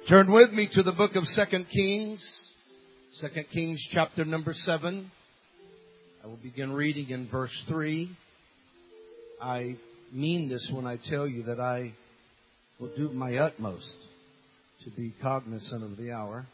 Turn with me to the book of 2 Kings. 2 Kings chapter number 7. I will begin reading in verse 3. I mean this when I tell you that I will do my utmost to be cognizant of the hour.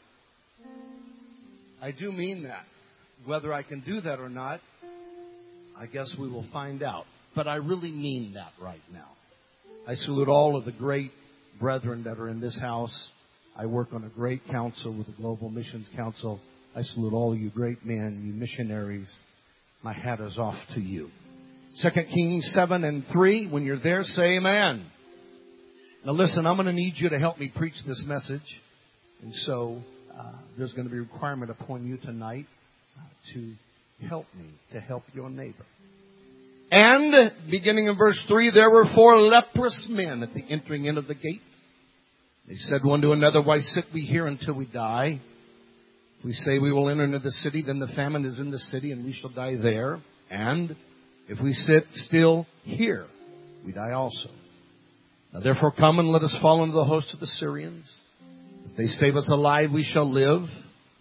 I do mean that. Whether I can do that or not, I guess we will find out. But I really mean that right now. I salute all of the great brethren that are in this house. I work on a great council with the Global Missions Council. I salute all you great men, you missionaries. My hat is off to you. 2 Kings 7 and 3. When you're there, say amen. Now listen, I'm going to need you to help me preach this message. And so there's going to be a requirement upon you tonight to help me, to help your neighbor. And, beginning in verse 3, there were 4 leprous men at the entering in of the gate. They said one to another, "Why sit we here until we die? If we say we will enter into the city, then the famine is in the city, and we shall die there. And if we sit still here, we die also. Now therefore come and let us fall into the host of the Syrians. If they save us alive, we shall live."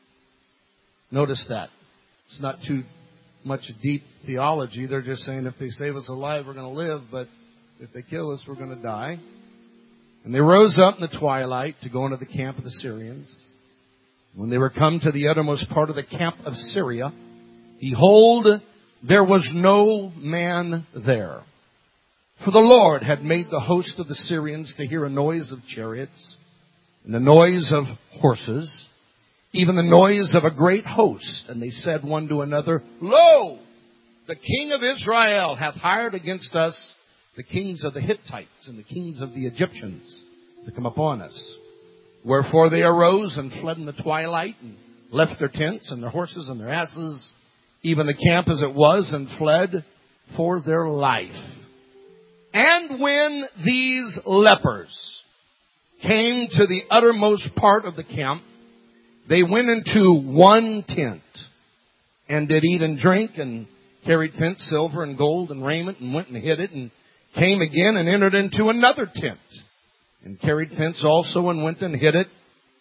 Notice that. It's not too much deep theology. They're just saying if they save us alive, we're going to live, but if they kill us, we're going to die. And they rose up in the twilight to go into the camp of the Syrians. When they were come to the uttermost part of the camp of Syria, behold, there was no man there. For the Lord had made the host of the Syrians to hear a noise of chariots, and the noise of horses, even the noise of a great host. And they said one to another, "Lo, the king of Israel hath hired against us the kings of the Hittites and the kings of the Egyptians to come upon us." Wherefore they arose and fled in the twilight and left their tents and their horses and their asses, even the camp as it was, and fled for their life. And when these lepers came to the uttermost part of the camp, they went into one tent and did eat and drink and carried thence silver and gold and raiment and went and hid it, and came again and entered into another tent and carried thence also and went and hid it.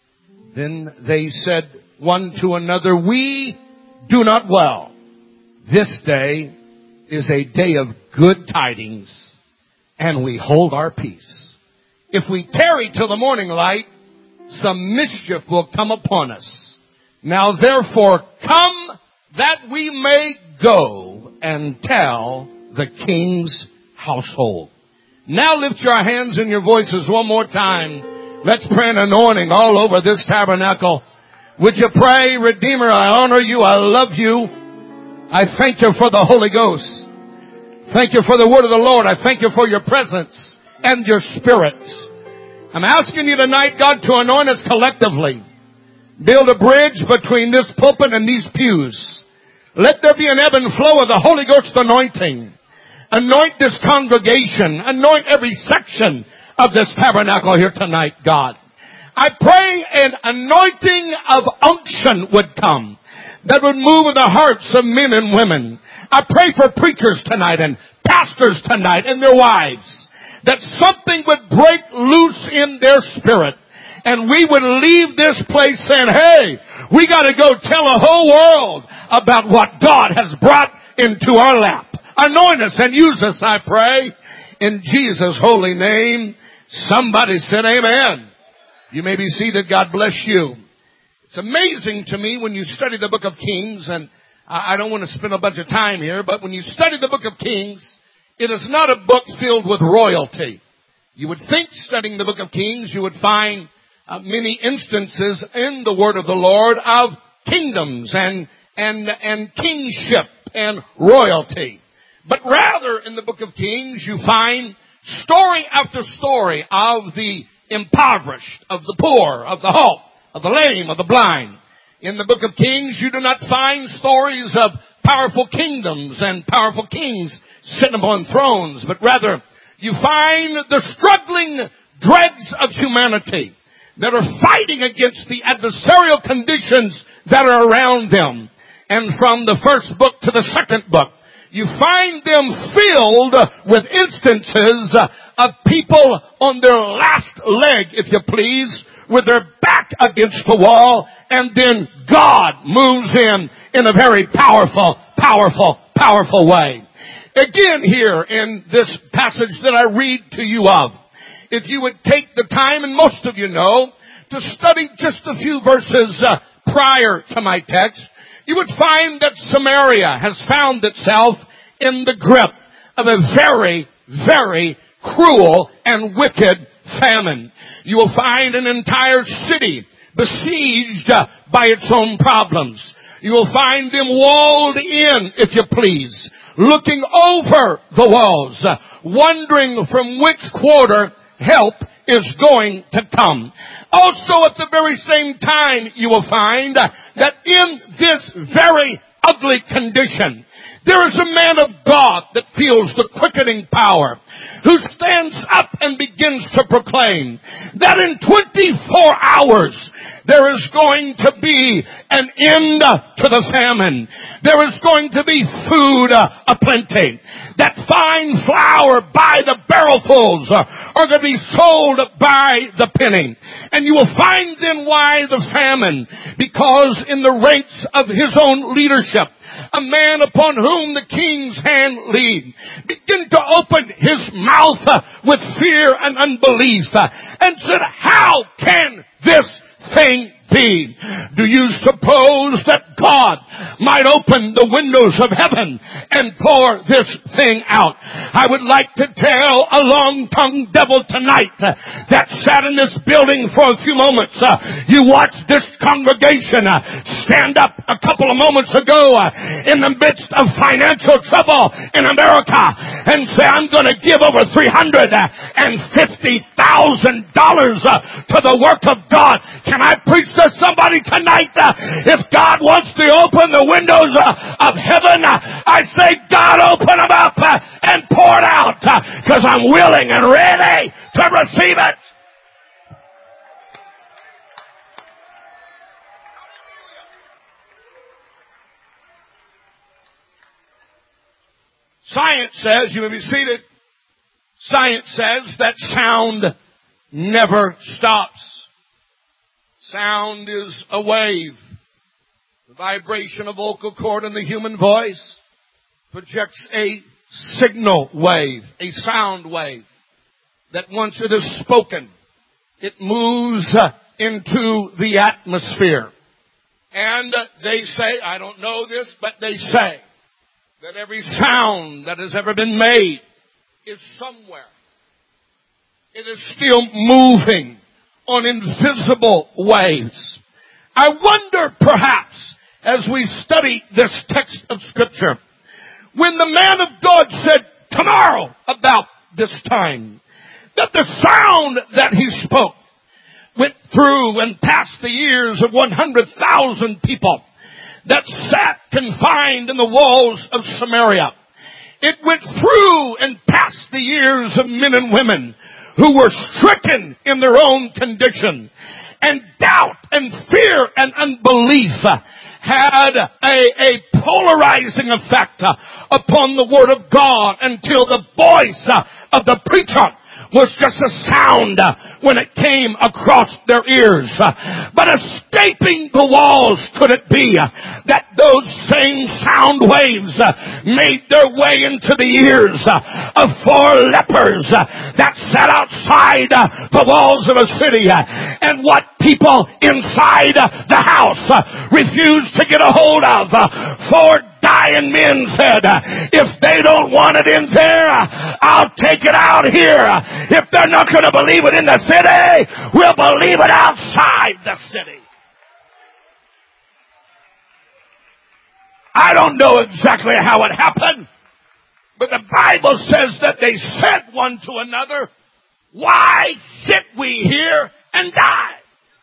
Then they said one to another, "We do not well. This day is a day of good tidings, and we hold our peace. If we tarry till the morning light, some mischief will come upon us. Now therefore come that we may go and tell the king's household." Now lift your hands and your voices one more time. Let's pray an anointing all over this tabernacle. Would you pray, "Redeemer, I honor you, I love you. I thank you for the Holy Ghost. Thank you for the word of the Lord. I thank you for your presence and your spirit. I'm asking you tonight, God, to anoint us collectively. Build a bridge between this pulpit and these pews. Let there be an ebb and flow of the Holy Ghost anointing. Anoint this congregation. Anoint every section of this tabernacle here tonight, God. I pray an anointing of unction would come that would move in the hearts of men and women. I pray for preachers tonight and pastors tonight and their wives, that something would break loose in their spirit, and we would leave this place saying, "Hey, we got to go tell the whole world about what God has brought into our lap." Anoint us and use us, I pray, in Jesus' holy name. Somebody said amen. You may be seated. God bless you. It's amazing to me when you study the book of Kings, and I don't want to spend a bunch of time here, but when you study the book of Kings, it is not a book filled with royalty. You would think, studying the book of Kings, you would find many instances in the word of the Lord of kingdoms and kingship and royalty. But rather, in the book of Kings, you find story after story of the impoverished, of the poor, of the halt, of the lame, of the blind. In the book of Kings, you do not find stories of powerful kingdoms and powerful kings sitting upon thrones, but rather you find the struggling dregs of humanity that are fighting against the adversarial conditions that are around them. And from the first book to the second book, you find them filled with instances of people on their last leg, if you please, with their back against the wall, and then God moves in a very powerful way. Again here in this passage that I read to you of, if you would take the time, and most of you know, to study just a few verses prior to my text, you would find that Samaria has found itself in the grip of a very, very cruel and wicked famine. You will find an entire city besieged by its own problems. You will find them walled in, if you please, looking over the walls, wondering from which quarter help is going to come. Also, at the very same time, you will find that in this very ugly condition, there is a man of God that feels the quickening power, who stands up and begins to proclaim that in 24 hours, there is going to be an end to the famine. There is going to be food aplenty. That fine flour by the barrelfuls are going to be sold by the penny. And you will find then why the famine, because in the ranks of his own leadership, a man upon whom the king's hand lead, began to open his mouth with fear and unbelief and said, how can this thing be? Do you suppose that God might open the windows of heaven and pour this thing out? I would like to tell a long-tongued devil tonight that sat in this building for a few moments. You watched this congregation stand up a couple of moments ago in the midst of financial trouble in America and say, I'm going to give over $350,000 to the work of God. Can I preach to somebody tonight? If God wants to open the windows of heaven, I say, God, open them up and pour it out, because I'm willing and ready to receive it. Science says, you may be seated, science says that sound never stops. Sound is a wave. The vibration of vocal cord in the human voice projects a signal wave, a sound wave, that once it is spoken, it moves into the atmosphere. And they say, I don't know this, but they say that every sound that has ever been made is somewhere. It is still moving on invisible waves. I wonder perhaps, as we study this text of Scripture, when the man of God said tomorrow about this time, that the sound that he spoke went through and passed the ears of 100,000 people that sat confined in the walls of Samaria. It went through and passed the ears of men and women who were stricken in their own condition. And doubt and fear and unbelief had a polarizing effect upon the Word of God until the voice of the preacher was just a sound when it came across their ears. But escaping the walls, could it be that those same sound waves made their way into the ears of 4 lepers that sat outside the walls of a city, and what people inside the house refused to get a hold of? 4 dying men said, if they don't want it in there, I'll take it out here. If they're not going to believe it in the city, we'll believe it outside the city. I don't know exactly how it happened, but the Bible says that they said one to another, why sit we here and die?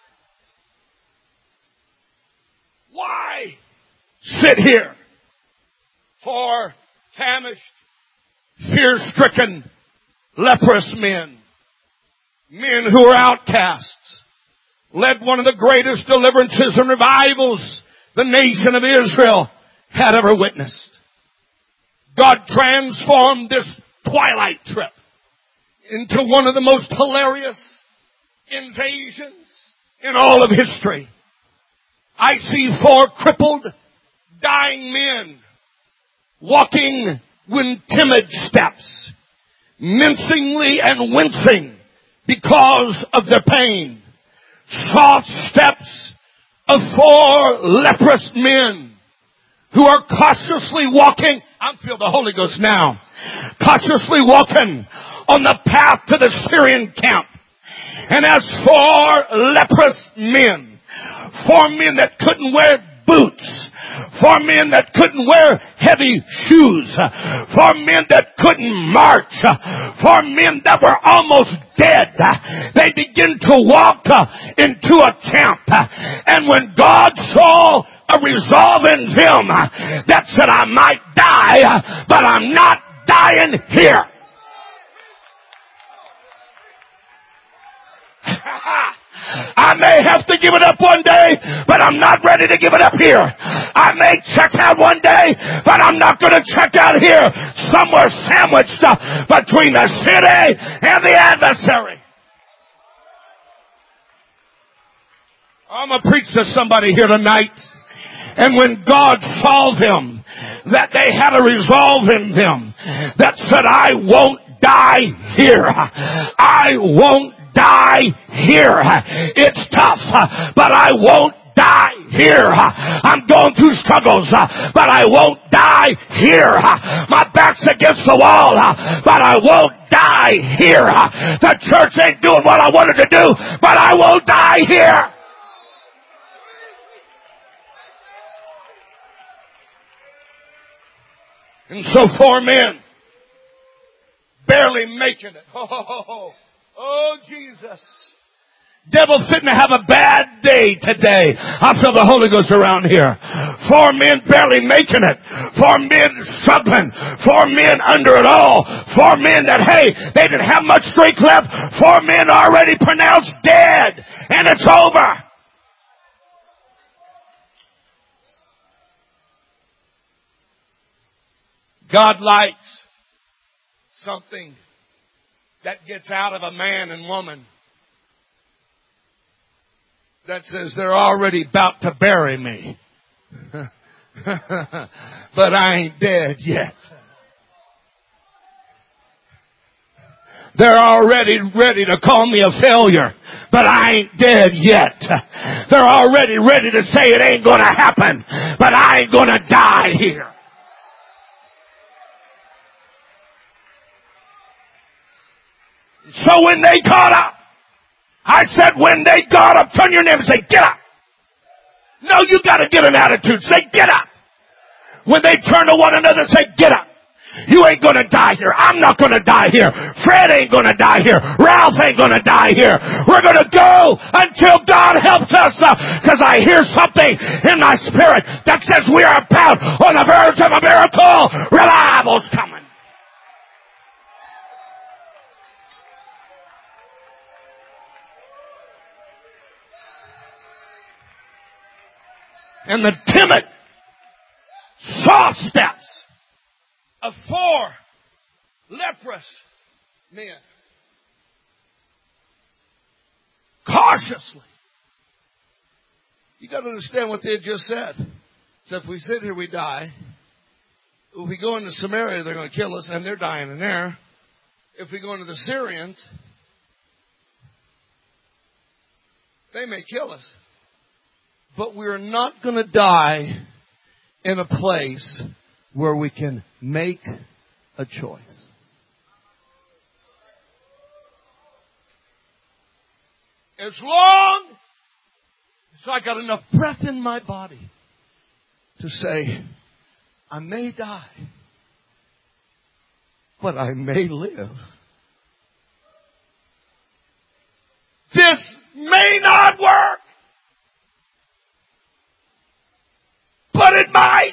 Why sit here? For famished, fear-stricken, leprous men who are outcasts, led one of the greatest deliverances and revivals the nation of Israel had ever witnessed. God transformed this twilight trip into one of the most hilarious invasions in all of history. I see 4 crippled, dying men walking with timid steps, mincingly and wincing because of their pain. Soft steps of 4 leprous men who are cautiously walking. I feel the Holy Ghost now. Cautiously walking on the path to the Syrian camp. And as 4 leprous men, 4 men that couldn't wear boots, 4 men that couldn't wear heavy shoes, 4 men that couldn't march, 4 men that were almost dead, they begin to walk into a camp. And when God saw a resolve in them that said, I might die, but I'm not dying here. I may have to give it up one day, but I'm not ready to give it up here. I may check out one day, but I'm not going to check out here. Somewhere sandwiched between the city and the adversary. I'm going to preach to somebody here tonight. And when God saw them, that they had a resolve in them that said, I won't die here. I won't die here. It's tough, but I won't die here. I'm going through struggles, but I won't die here. My back's against the wall, but I won't die here. The church ain't doing what I wanted to do, but I won't die here. And so 4 men barely making it. Oh, Jesus. Devil's fitting to have a bad day today. I feel the Holy Ghost around here. 4 men barely making it. 4 men struggling. 4 men under it all. 4 men that, hey, they didn't have much strength left. 4 men already pronounced dead. And it's over. God likes something that gets out of a man and woman that says they're already about to bury me. But I ain't dead yet. They're already ready to call me a failure, but I ain't dead yet. They're already ready to say it ain't gonna happen, but I ain't gonna die here. So when they got up, I said when they got up, turn your name and say, get up. No, you gotta get an attitude. Say, get up. When they turn to one another, say, get up. You ain't gonna die here. I'm not gonna die here. Fred ain't gonna die here. Ralph ain't gonna die here. We're gonna go until God helps us. Cause I hear something in my spirit that says we are about on the verge of a miracle. Revival's coming. And the timid, soft steps of 4 leprous men cautiously. You got to understand what they had just said. So if we sit here, we die. If we go into Samaria, they're going to kill us, and they're dying in there. If we go into the Syrians, they may kill us. But we're not going to die in a place where we can make a choice. As long as I got enough breath in my body to say, I may die, but I may live. This may not work, but it might.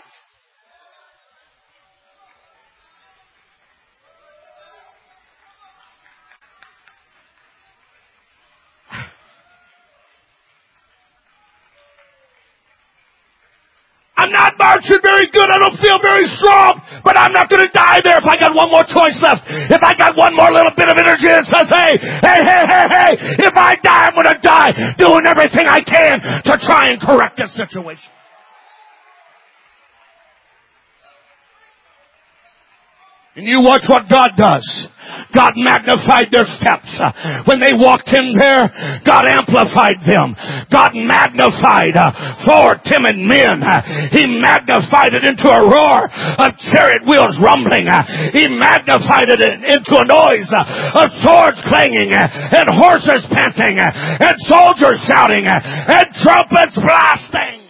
I'm not marching very good. I don't feel very strong, but I'm not going to die there if I got one more choice left. If I got one more little bit of energy that says, hey, if I die, I'm going to die. doing everything I can to try and correct this situation. And you watch what God does. God magnified their steps. When they walked in there, God amplified them. God magnified 4 timid men. He magnified it into a roar of chariot wheels rumbling. He magnified it into a noise of swords clanging and horses panting and soldiers shouting and trumpets blasting.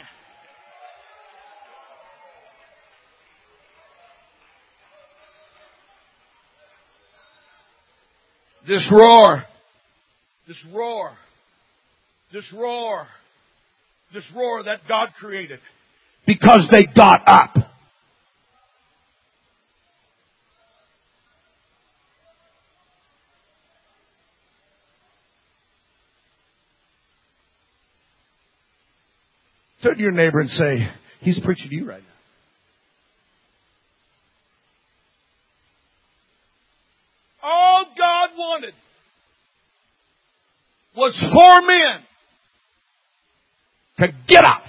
This roar that God created, because they got up. Turn to your neighbor and say, he's preaching to you right now. All God wanted was 4 men to get up.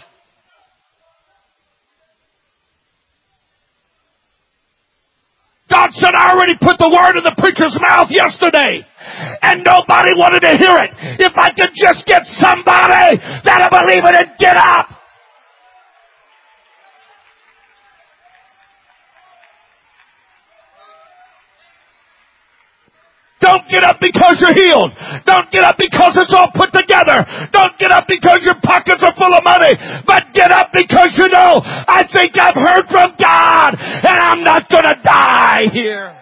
God said, I already put the word in the preacher's mouth yesterday, and nobody wanted to hear it. If I could just get somebody that'll believe it and get up. Don't get up because you're healed. Don't get up because it's all put together. Don't get up because your pockets are full of money. But get up because you know, I think I've heard from God and I'm not going to die here.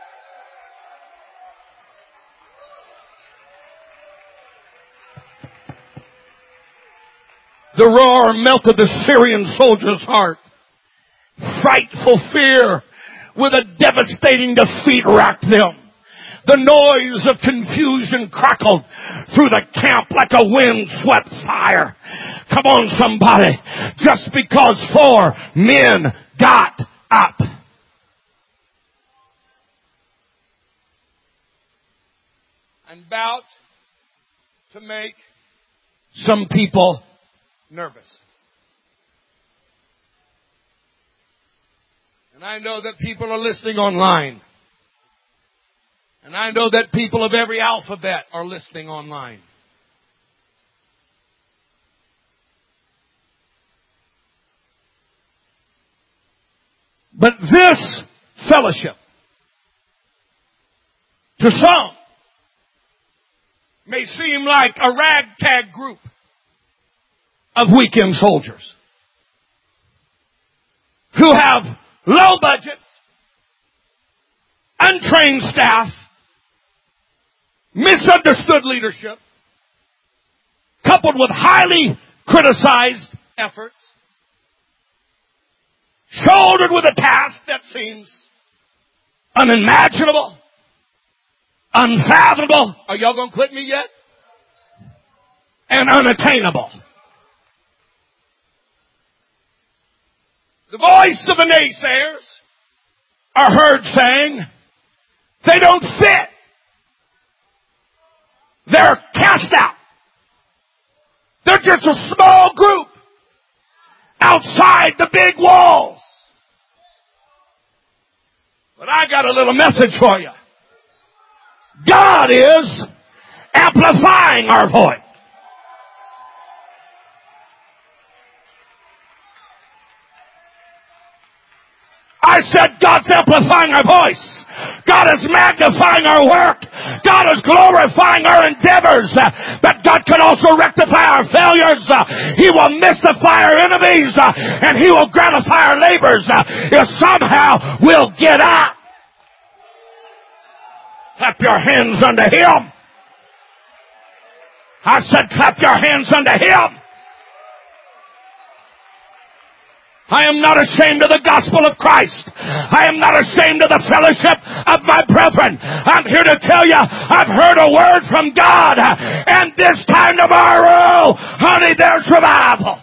The roar melted the Syrian soldier's heart. Frightful fear with a devastating defeat racked them. The noise of confusion crackled through the camp like a wind-swept fire. Come on, somebody. Just because 4 men got up. I'm about to make some people nervous. And I know that people are listening online. And I know that people of every alphabet are listening online. But this fellowship, to some, may seem like a ragtag group of weekend soldiers who have low budgets, untrained staff, misunderstood leadership, coupled with highly criticized efforts, shouldered with a task that seems unimaginable, unfathomable. Are y'all going to quit me yet? And unattainable. The voice of the naysayers are heard saying, they don't fit. They're cast out. They're just a small group outside the big walls. But I got a little message for you. God is amplifying our voice. I said God's amplifying our voice. God is magnifying our work. God is glorifying our endeavors. But God can also rectify our failures. He will mystify our enemies. And He will gratify our labors. If somehow we'll get up. Clap your hands unto Him. I said clap your hands unto Him. I am not ashamed of the gospel of Christ. I am not ashamed of the fellowship of my brethren. I'm here to tell you, I've heard a word from God. And this time tomorrow, honey, there's revival.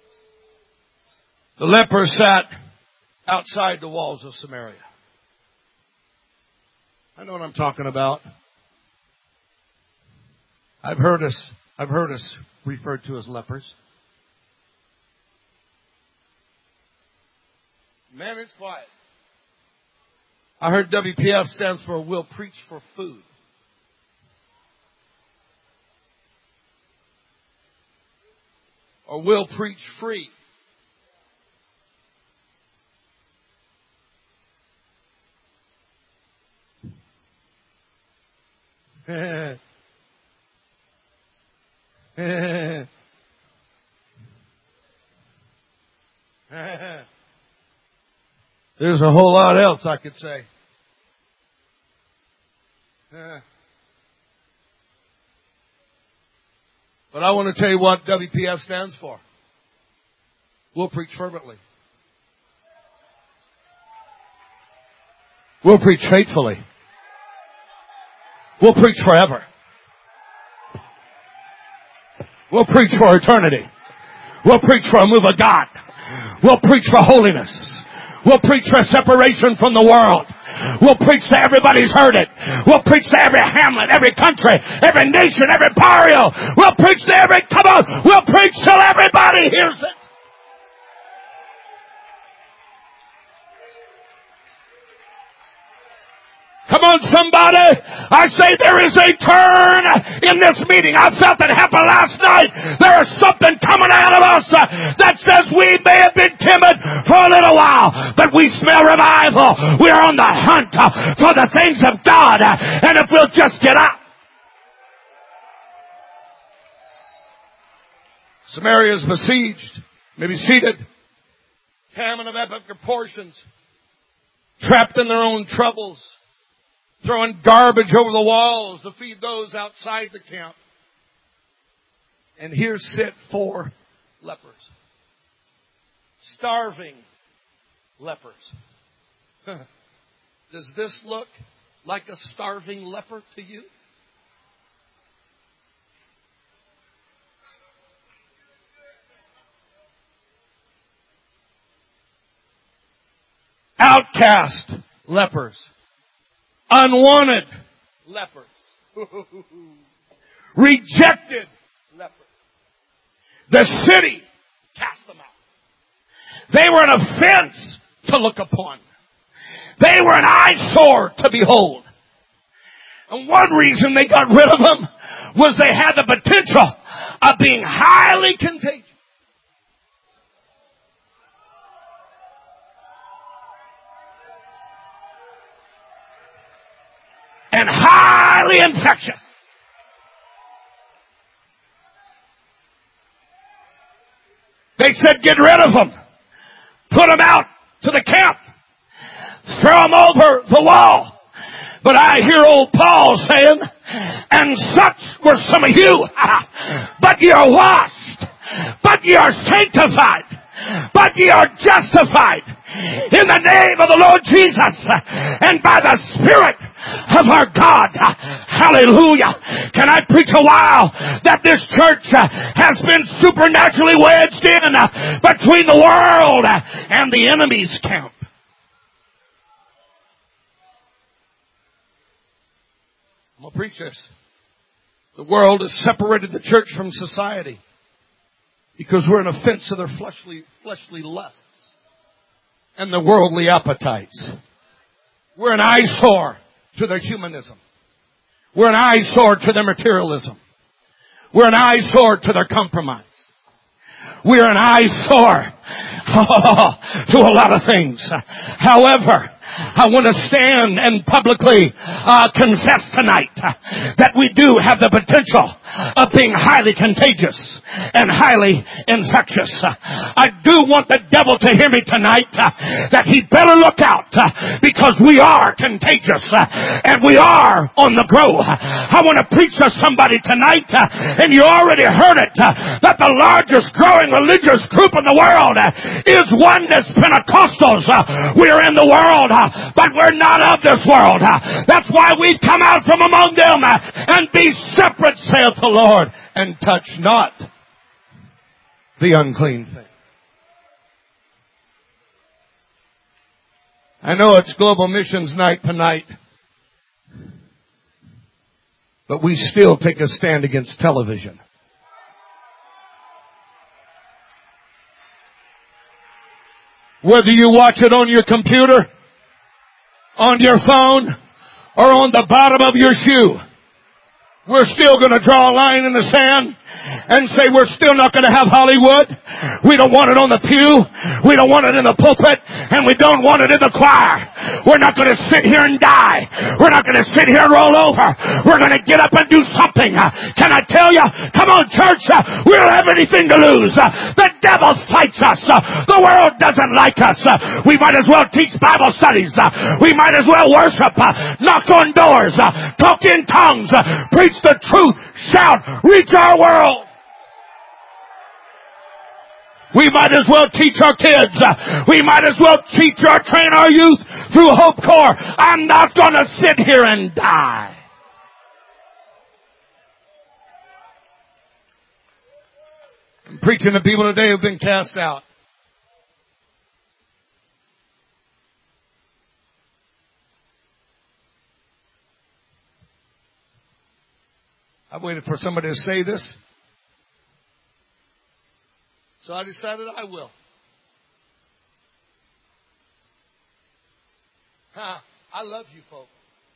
The leper sat outside the walls of Samaria. I know what I'm talking about. I've heard us referred to as lepers. Man, it's quiet. I heard WPF stands for We'll Preach for Food. Or we'll preach free. There's a whole lot else I could say. But I want to tell you what WPF stands for. We'll preach fervently. We'll preach faithfully. We'll preach forever. We'll preach for eternity. We'll preach for a move of God. We'll preach for holiness. We'll preach for separation from the world. We'll preach to everybody who's heard it. We'll preach to every hamlet, every country, every nation, every barrio. We'll preach to every, come on, we'll preach till everybody hears it. Come on, somebody. I say there is a turn in this meeting. I felt it happen last night. There is something coming out of us that says we may have been timid for a little while, but we smell revival. We are on the hunt for the things of God. And if we'll just get up. Samaria is besieged. Maybe seated. Famine of epic proportions. Trapped in their own troubles. Throwing garbage over the walls to feed those outside the camp. And here sit 4 lepers. Starving lepers. Does this look like a starving leper to you? Outcast lepers. Unwanted lepers. Rejected lepers. The city cast them out. They were an offense to look upon. They were an eyesore to behold. And one reason they got rid of them was they had the potential of being highly contagious. And highly infectious. They said, get rid of them. Put them out to the camp. Throw them over the wall. But I hear old Paul saying, and such were some of you, but ye are washed, but ye are sanctified, but ye are justified in the name of the Lord Jesus and by the Spirit of our God. Hallelujah. Can I preach a while that this church has been supernaturally wedged in between the world and the enemy's camp? I'm going to preach this. The world has separated the church from society because we're an offense to their fleshly lusts and their worldly appetites. We're an eyesore to their humanism. We're an eyesore to their materialism. We're an eyesore to their compromise. We're an eyesore to a lot of things. However, I want to stand and publicly confess tonight that we do have the potential of being highly contagious and highly infectious. I do want the devil to hear me tonight that he better look out because we are contagious and we are on the grow. I want to preach to somebody tonight and you already heard it that the largest growing religious group in the world is Oneness Pentecostals. We're in the world, but we're not of this world. That's why we've come out from among them and be separate, saith the Lord, and touch not the unclean thing. I know it's Global Missions Night tonight, But we still take a stand against television. Whether you watch it on your computer, on your phone, or on the bottom of your shoe, we're still going to draw a line in the sand and say we're still not going to have Hollywood. We don't want it on the pew. We don't want it in the pulpit. And we don't want it in the choir. We're not going to sit here and die. We're not going to sit here and roll over. We're going to get up and do something. Can I tell you? Come on, church. We don't have anything to lose. The devil fights us. The world doesn't like us. We might as well teach Bible studies. We might as well worship. Knock on doors. Talk in tongues. Preach the truth. Shout. Reach our world. We might as well teach our kids. We might as well teach or train our youth through Hope Corps. I'm not going to sit here and die. I'm preaching to people today who've been cast out. I waited for somebody to say this. So I decided I will. I love you folks.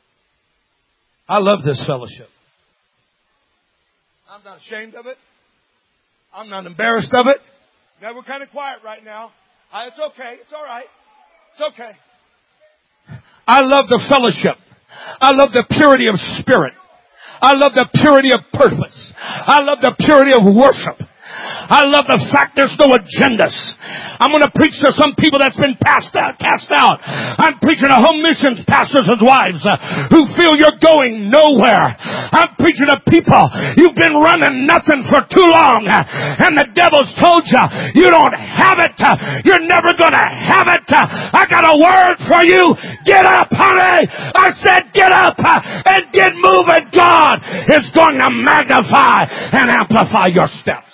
I love this fellowship. I'm not ashamed of it. I'm not embarrassed of it. Now we're kind of quiet right now. It's okay. It's all right. It's okay. I love the fellowship. I love the purity of spirit. I love the purity of purpose. I love the purity of worship. I love the fact there's no agendas. I'm going to preach to some people that's been cast out. I'm preaching to home missions pastors and wives who feel you're going nowhere. I'm preaching to people you've been running nothing for too long, and the devil's told you you don't have it. You're never going to have it. I got a word for you. Get up, honey. I said get up and get moving. God is going to magnify and amplify your steps.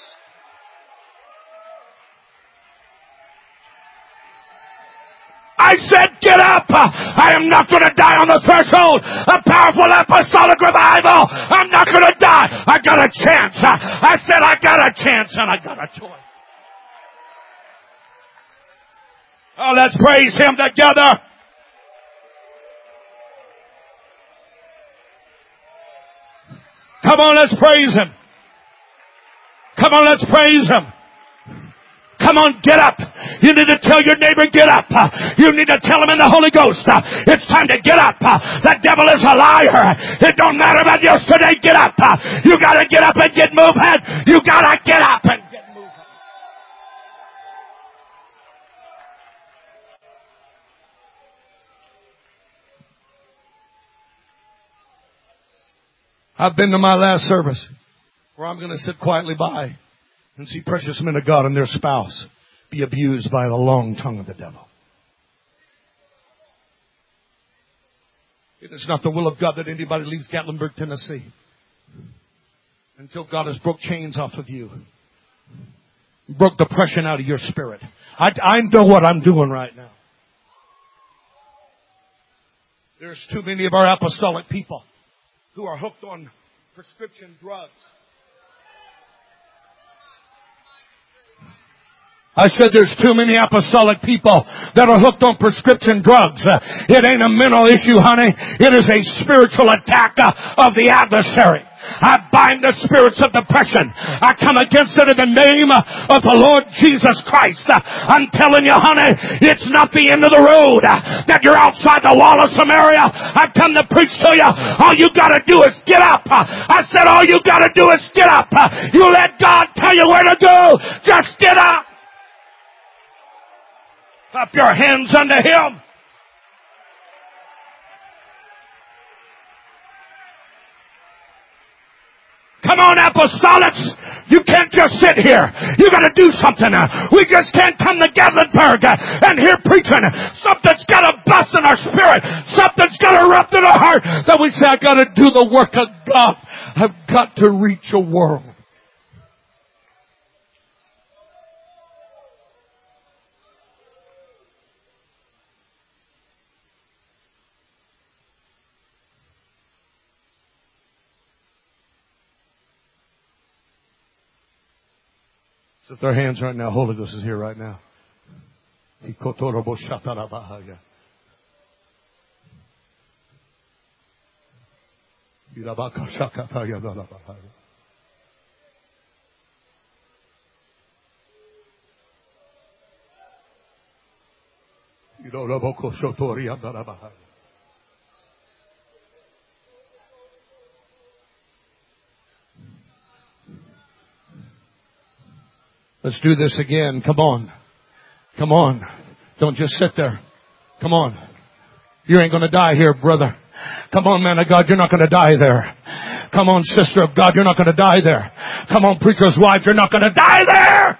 I said, get up. I am not going to die on the threshold. A powerful apostolic revival. I'm not going to die. I got a chance. I said, I got a chance and I got a choice. Oh, let's praise him together. Come on, let's praise him. Come on, let's praise him. Come on, get up. You need to tell your neighbor, get up. You need to tell him in the Holy Ghost, it's time to get up. The devil is a liar. It don't matter about yesterday. Get up. You got to get up and get moving. You got to get up and get moving. I've been to my last service where I'm going to sit quietly by and see precious men of God and their spouse be abused by the long tongue of the devil. It is not the will of God that anybody leaves Gatlinburg, Tennessee until God has broke chains off of you, broke depression out of your spirit. I know what I'm doing right now. There's too many of our apostolic people who are hooked on prescription drugs. I said there's too many apostolic people that are hooked on prescription drugs. It ain't a mental issue, honey. It is a spiritual attack of the adversary. I bind the spirits of depression. I come against it in the name of the Lord Jesus Christ. I'm telling you, honey, it's not the end of the road that you're outside the wall of Samaria. I've come to preach to you. All you got to do is get up. I said all you got to do is get up. You let God tell you where to go. Just get up. Clap your hands unto him. Come on, apostolics. You can't just sit here. You got to do something. We just can't come to Gatlinburg and hear preaching. Something's got to bust in our spirit. Something's got to erupt in our heart that we say, I got to do the work of God. I've got to reach a world. Lift their hands right now. Holy Ghost is here right now. Let's do this again. Come on. Come on. Don't just sit there. Come on. You ain't going to die here, brother. Come on, man of God, you're not going to die there. Come on, sister of God, you're not going to die there. Come on, preacher's wife, you're not going to die there.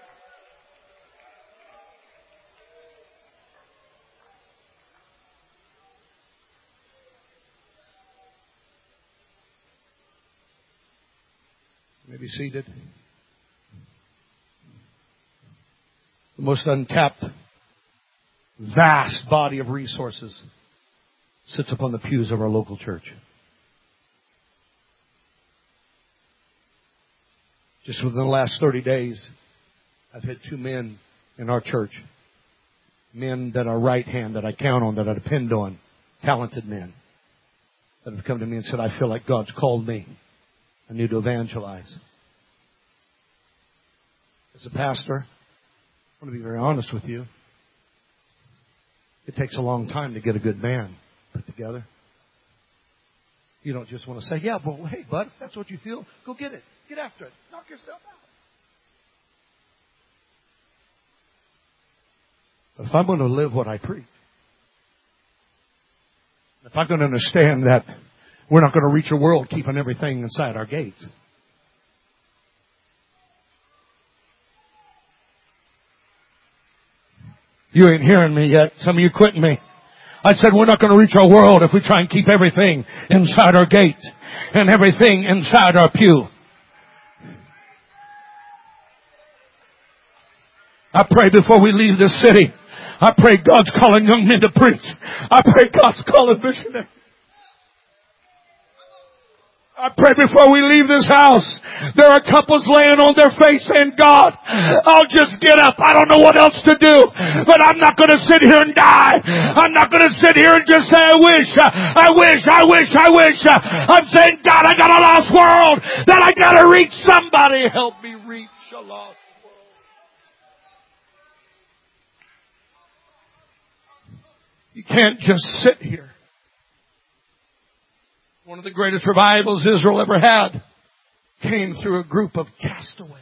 You may be seated. The most untapped, vast body of resources sits upon the pews of our local church. Just within the last 30 days, I've had 2 men in our church. Men that are right hand, that I count on, that I depend on. Talented men. That have come to me and said, I feel like God's called me. I need to evangelize. As a pastor, I want to be very honest with you. It takes a long time to get a good band put together. You don't just want to say, yeah, well, hey, bud, if that's what you feel, go get it. Get after it. Knock yourself out. But if I'm going to live what I preach, if I'm going to understand that we're not going to reach a world keeping everything inside our gates. You ain't hearing me yet. Some of you quitting me. I said we're not going to reach our world if we try and keep everything inside our gate and everything inside our pew. I pray before we leave this city. I pray God's calling young men to preach. I pray God's calling missionaries. I pray before we leave this house, there are couples laying on their face saying, God, I'll just get up. I don't know what else to do, but I'm not going to sit here and die. I'm not going to sit here and just say, I wish. I'm saying, God, I got a lost world that I got to reach. Somebody help me reach a lost world. You can't just sit here. One of the greatest revivals Israel ever had came through a group of castaways.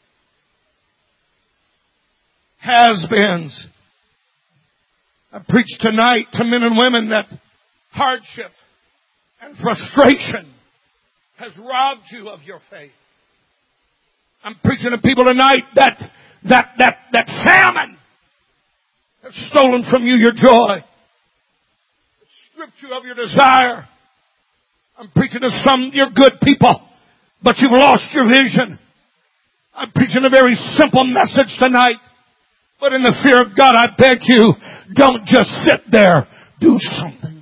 Has-beens. I preach tonight to men and women that hardship and frustration has robbed you of your faith. I'm preaching to people tonight that famine has stolen from you your joy. It's stripped you of your desire. I'm preaching to some, you're good people, but you've lost your vision. I'm preaching a very simple message tonight. But in the fear of God, I beg you, don't just sit there. Do something.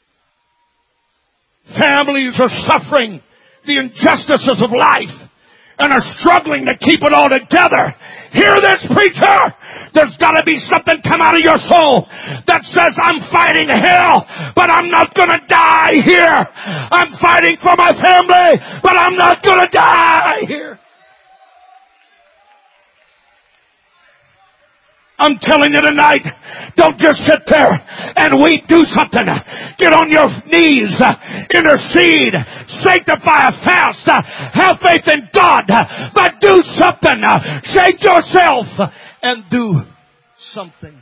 Families are suffering the injustices of life and are struggling to keep it all together. Hear this, preacher. There's got to be something come out of your soul that says, I'm fighting hell, but I'm not going to die here. I'm fighting for my family, but I'm not going to die here. I'm telling you tonight, don't just sit there and weep. Do something. Get on your knees. Intercede. Sanctify a fast. Have faith in God. But do something. Shake yourself and do something.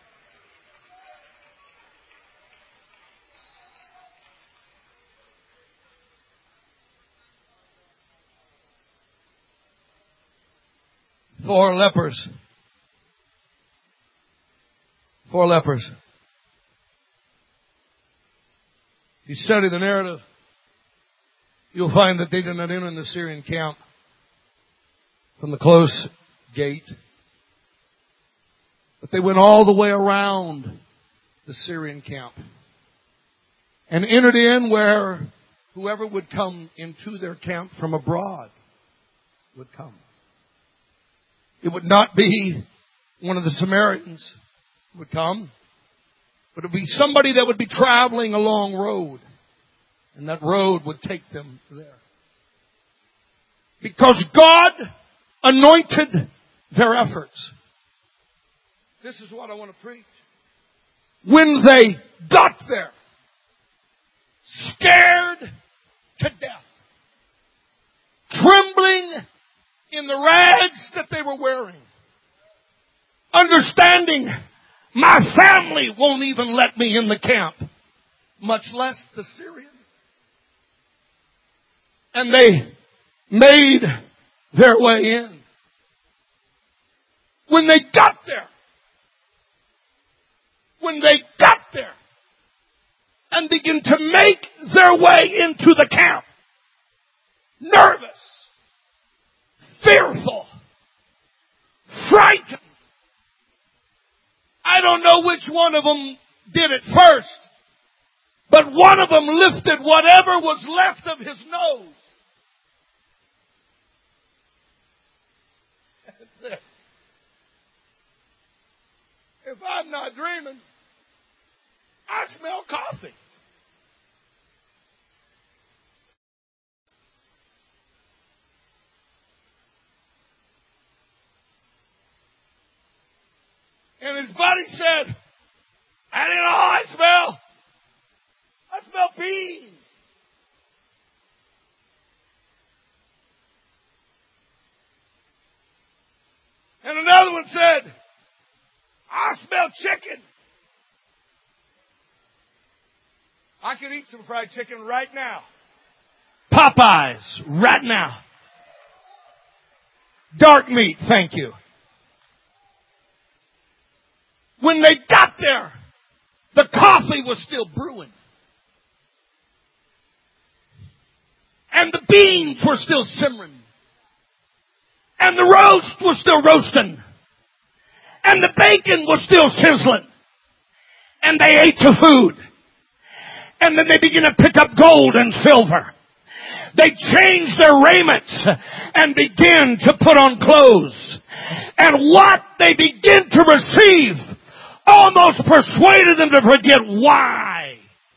Four lepers. If you study the narrative, you'll find that they did not enter in the Syrian camp from the close gate, but they went all the way around the Syrian camp and entered in where whoever would come into their camp from abroad would come. It would not be one of the Samaritans who would come, but it would be somebody that would be traveling a long road. And that road would take them there. Because God anointed their efforts. This is what I want to preach. When they got there, scared to death, trembling in the rags that they were wearing, understanding my family won't even let me in the camp, much less the Syrians. And they made their way in. When they got there, and begin to make their way into the camp, nervous, fearful, frightened. I don't know which one of them did it first, but one of them lifted whatever was left of his nose. And said, if I'm not dreaming, I smell coffee. And his buddy said, I don't know, I smell beans. And another one said, I smell chicken. I could eat some fried chicken right now. Popeyes, right now. Dark meat, thank you. When they got there, the coffee was still brewing. And the beans were still simmering. And the roast was still roasting. And the bacon was still sizzling. And they ate the food. And then they began to pick up gold and silver. They changed their raiments and began to put on clothes. And what they began to receive almost persuaded them to forget why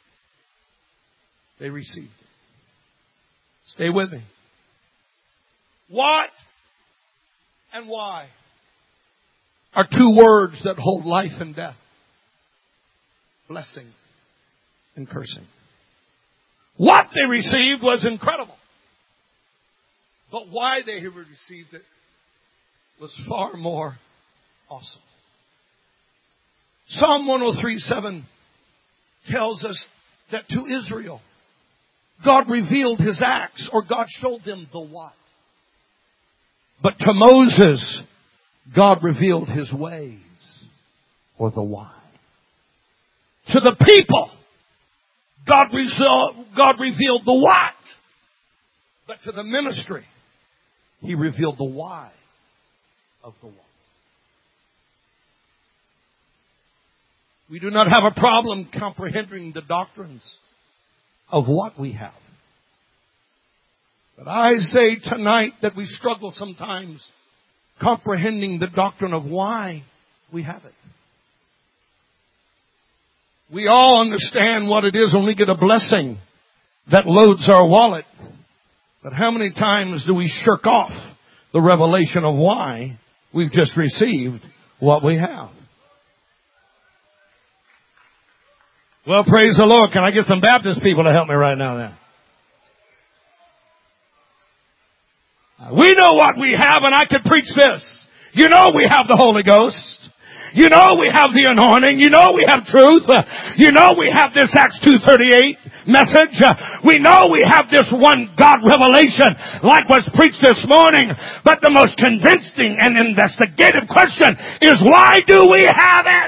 they received it. Stay with me. What and why are two words that hold life and death. Blessing and cursing. What they received was incredible. But why they received it was far more awesome. Psalm 103:7 tells us that to Israel, God revealed His acts, or God showed them the what. But to Moses, God revealed His ways, or the why. To the people, God revealed the what. But to the ministry, He revealed the why of the what. We do not have a problem comprehending the doctrines of what we have. But I say tonight that we struggle sometimes comprehending the doctrine of why we have it. We all understand what it is when we get a blessing that loads our wallet. But how many times do we shirk off the revelation of why we've just received what we have? Well, praise the Lord. Can I get some Baptist people to help me right now then? We know what we have, and I could preach this. You know we have the Holy Ghost. You know we have the anointing. You know we have truth. You know we have this Acts 2:38 message. We know we have this one God revelation like was preached this morning. But the most convincing and investigative question is, why do we have it?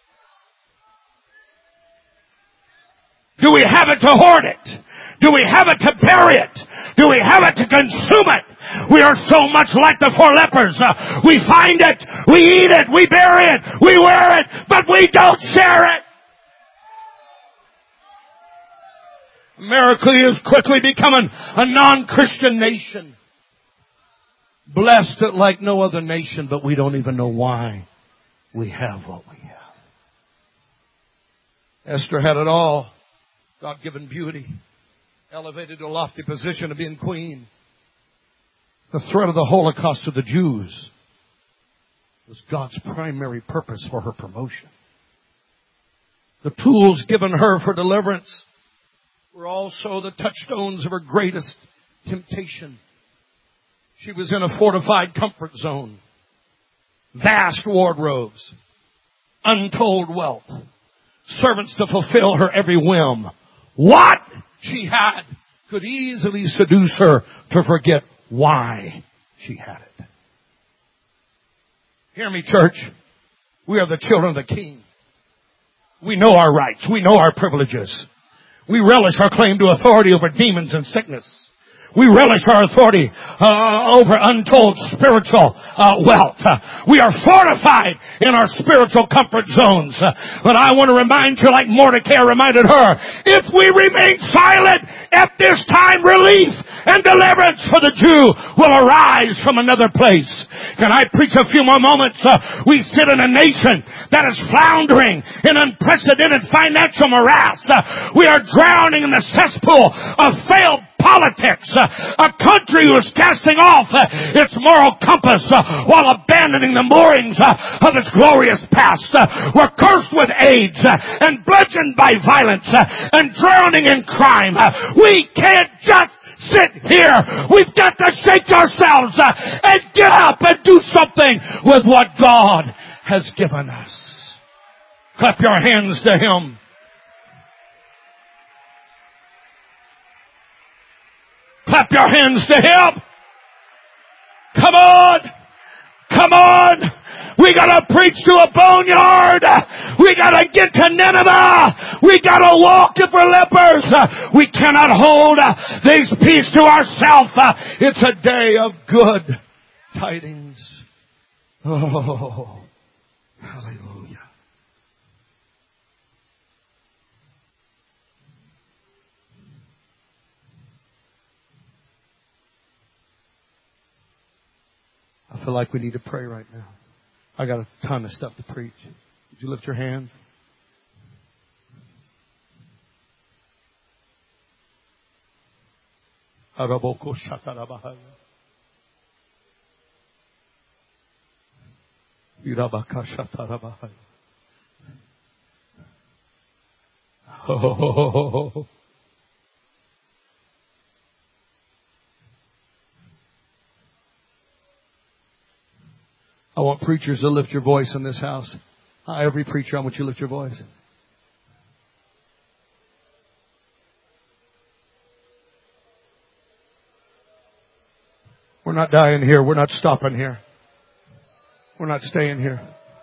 Do we have it to hoard it? Do we have it to bury it? Do we have it to consume it? We are so much like the four lepers. We find it, we eat it, we bury it, we wear it, but we don't share it. America is quickly becoming a non-Christian nation. Blessed like no other nation, but we don't even know why we have what we have. Esther had it all. God-given beauty. Elevated to a lofty position of being queen. The threat of the Holocaust to the Jews was God's primary purpose for her promotion. The tools given her for deliverance were also the touchstones of her greatest temptation. She was in a fortified comfort zone. Vast wardrobes. Untold wealth. Servants to fulfill her every whim. What she had could easily seduce her to forget why she had it. Hear me, church. We are the children of the King. We know our rights. We know our privileges. We relish our claim to authority over demons and sickness. We relish our authority over untold spiritual wealth. We are fortified in our spiritual comfort zones. But I want to remind you, like Mordecai reminded her, if we remain silent at this time, relief and deliverance for the Jew will arise from another place. Can I preach a few more moments? We sit in a nation that is floundering in unprecedented financial morass. We are drowning in the cesspool of failed politics. A country who is casting off its moral compass while abandoning the moorings of its glorious past. We're cursed with AIDS and bludgeoned by violence and drowning in crime. We can't just sit here. We've got to shake ourselves and get up and do something with what God has given us. Clap your hands to Him. Clap your hands to Him. Come on. Come on. We gotta preach to a boneyard. We gotta get to Nineveh. We gotta walk if we're lepers. We cannot hold these peace to ourselves. It's a day of good tidings. Oh, hallelujah. I feel like we need to pray right now. I got a ton of stuff to preach. Would you lift your hands? Oh. I want preachers to lift your voice in this house. Every preacher, I want you to lift your voice. We're not dying here. We're not stopping here. We're not staying here.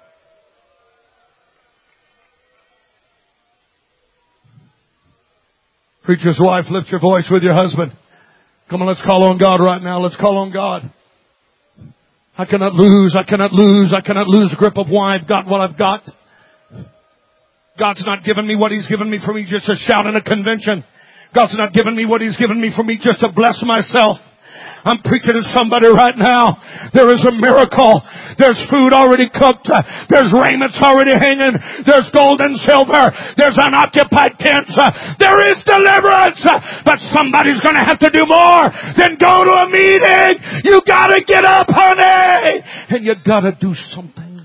Preacher's wife, lift your voice with your husband. Come on, let's call on God right now. Let's call on God. I cannot lose grip of why I've got what I've got. God's not given me what He's given me for me just to shout in a convention. God's not given me what He's given me for me just to bless myself. I'm preaching to somebody right now. There is a miracle. There's food already cooked. There's raiments already hanging. There's gold and silver. There's unoccupied tents. There is deliverance. But somebody's going to have to do more than go to a meeting. You got to get up, honey. And you got to do something.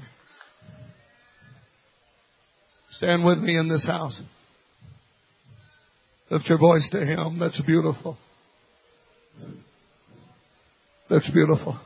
Stand with me in this house. Lift your voice to Him. That's beautiful. That's beautiful.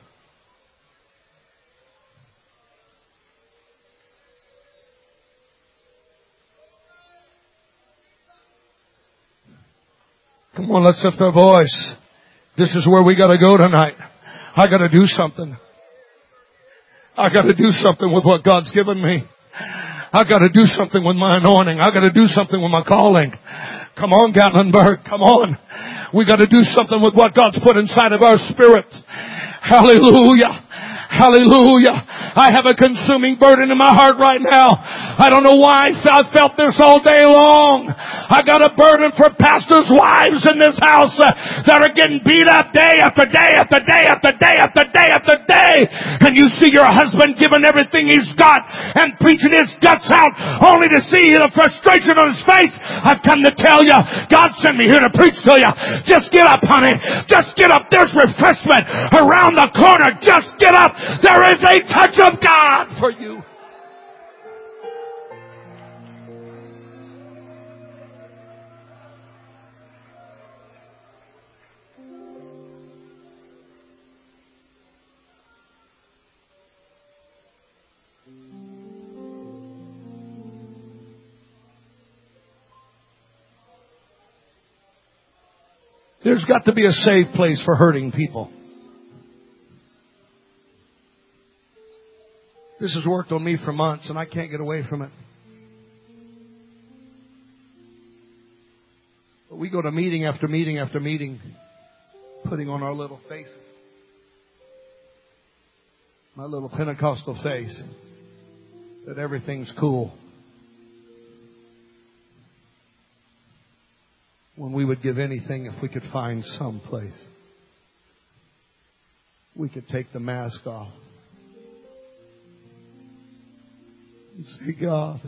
Come on, let's lift our voice. This is where we got to go tonight. I got to do something. I got to do something with what God's given me. I got to do something with my anointing. I got to do something with my calling. Come on, Gatlinburg. Come on. We got to do something with what God's put inside of our spirit. Hallelujah. Hallelujah. I have a consuming burden in my heart right now. I don't know why I've felt this all day long. I got a burden for pastors' wives in this house that are getting beat up day after day after day after day after day after day. And you see your husband giving everything he's got and preaching his guts out only to see the frustration on his face. I've come to tell you, God sent me here to preach to you. Just get up, honey. Just get up. There's refreshment around the corner. Just get up. There is a touch of God for you. There's got to be a safe place for hurting people. This has worked on me for months, and I can't get away from it. But we go to meeting after meeting after meeting, putting on our little faces. My little Pentecostal face, that everything's cool. When we would give anything if we could find some place we could take the mask off and say, God,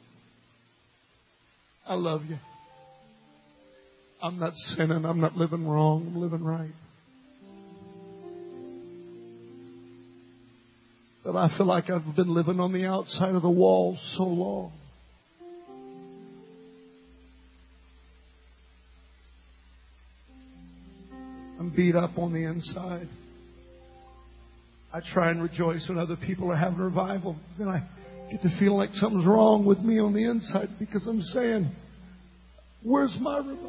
I love you. I'm not sinning. I'm not living wrong. I'm living right. But I feel like I've been living on the outside of the walls so long. I'm beat up on the inside. I try and rejoice when other people are having revival. Then I get to feel like something's wrong with me on the inside because I'm saying, where's my revival?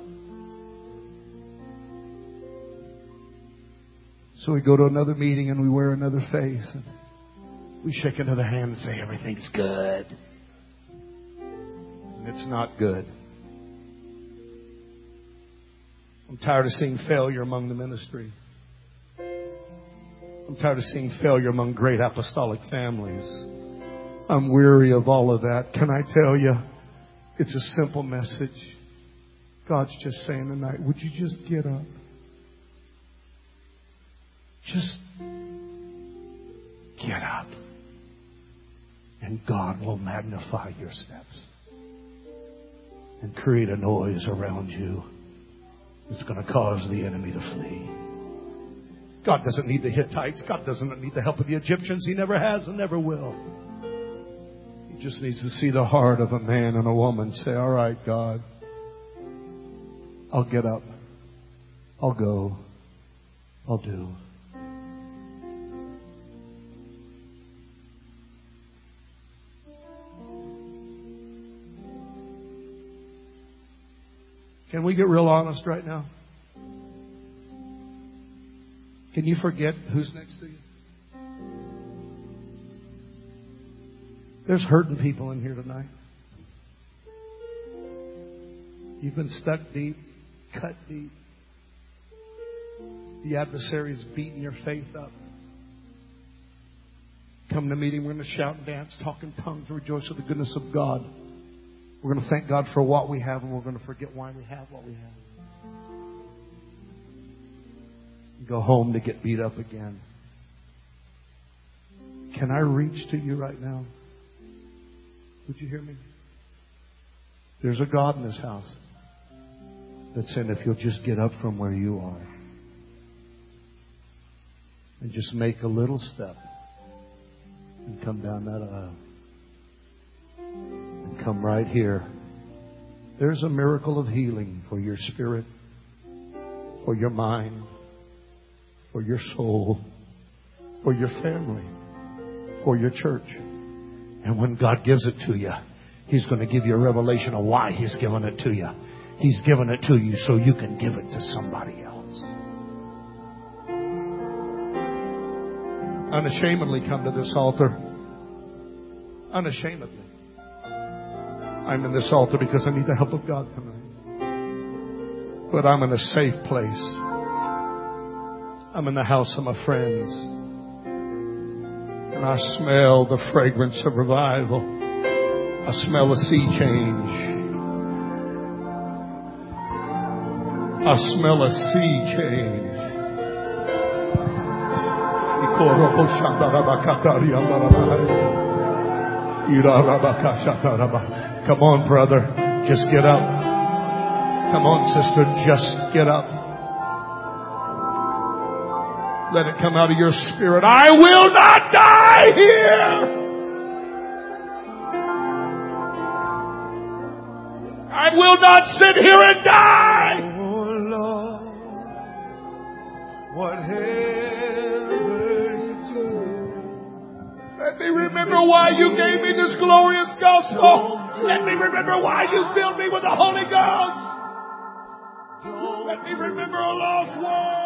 So we go to another meeting and we wear another face. And we shake another hand and say, everything's good. And it's not good. I'm tired of seeing failure among the ministry. I'm tired of seeing failure among great apostolic families. I'm weary of all of that. Can I tell you, it's a simple message. God's just saying tonight, would you just get up? Just get up. And God will magnify your steps and create a noise around you. It's going to cause the enemy to flee. God doesn't need the Hittites. God doesn't need the help of the Egyptians. He never has and never will. He just needs to see the heart of a man and a woman say, all right, God, I'll get up. I'll go. I'll do. Can we get real honest right now? Can you forget who's next to you? There's hurting people in here tonight. You've been stuck deep, cut deep. The adversary's beating your faith up. Come to a meeting, we're going to shout and dance, talk in tongues, rejoice with the goodness of God. We're going to thank God for what we have, and we're going to forget why we have what we have. Go home to get beat up again. Can I reach to you right now? Would you hear me? There's a God in this house that's saying if you'll just get up from where you are and just make a little step and come down that aisle and come right here. There's a miracle of healing for your spirit, for your mind, for your soul, for your family, for your church. And when God gives it to you, He's going to give you a revelation of why He's given it to you. He's given it to you so you can give it to somebody else. Unashamedly come to this altar. Unashamedly. I'm in this altar because I need the help of God tonight. But I'm in a safe place. I'm in the house of my friends. And I smell the fragrance of revival. I smell a sea change. I smell a sea change. Come on, brother. Just get up. Come on, sister. Just get up. Let it come out of your spirit. I will not die here. I will not sit here and die. Oh Lord, whatever you do. Let me remember why you gave me this glorious gospel. Let me remember why you filled me with the Holy Ghost. Let me remember a lost world.